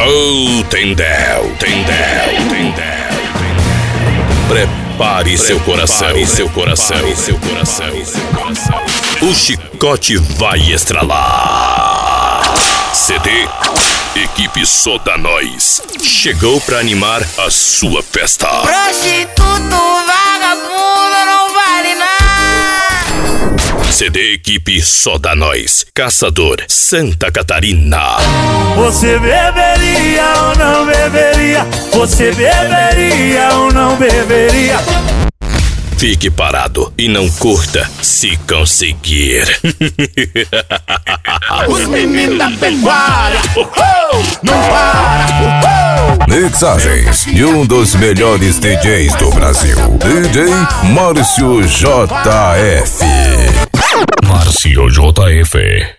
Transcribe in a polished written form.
Oh, Tendel. Prepare seu coração. O chicote vai estralar. CD Equipe Soda Nós chegou pra animar a sua festa. Prostituto, vagabundo, não vale nada. CD Equipe Soda Nós, Caçador, Santa Catarina. Você beberia ou não beberia? Você beberia ou não beberia? Fique parado e não curta se conseguir. Os meninos da pecuária não para. Mixagens de um dos melhores DJs do Brasil, DJ Márcio JF. Márcio JF.